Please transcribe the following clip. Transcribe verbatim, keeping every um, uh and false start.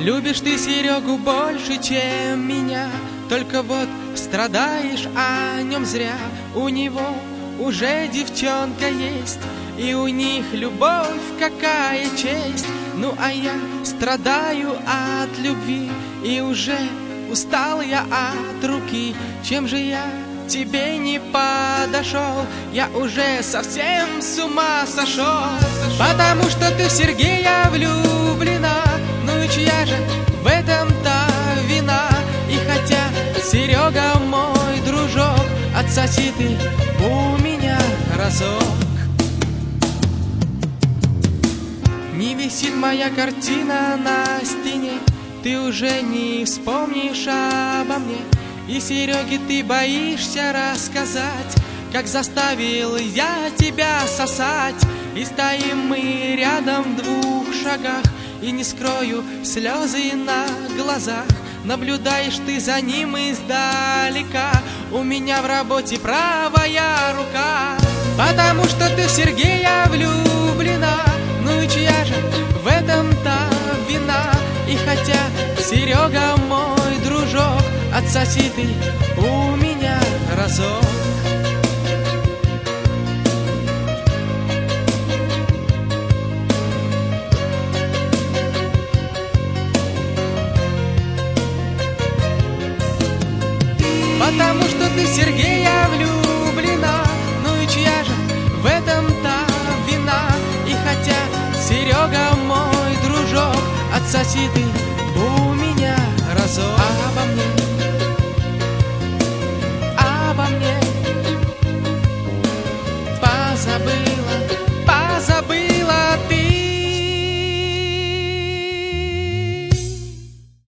Любишь ты Серегу больше, чем меня, только вот страдаешь о нем зря. У него уже девчонка есть, и у них любовь, какая честь. Ну а я страдаю от любви, и уже устал я от руки. Чем же я тебе не подошел? Я уже совсем с ума сошел. Потому что ты в Сергея влюблена. Ну и чья же в этом-то вина? И хотя Серега мой дружок, отсоси ты у меня разок. Не висит моя картина на стене, ты уже не вспомнишь обо мне. И Сереге ты боишься рассказать, как заставил я тебя сосать. И стоим мы рядом в двух шагах, и не скрою слезы на глазах. Наблюдаешь ты за ним издалека, у меня в работе правая рука. Потому что ты в Сергея влюблена. Ну и чья же в этом-то вина? И хотя Серега мой дружок, отсоси ты у меня разок. Потому что ты в Сергея влюблена. Ну и чья же в этом-то вина? И хотя Серега мой дружок, отсоси ты у меня разок. Обо мне, обо мне позабыть.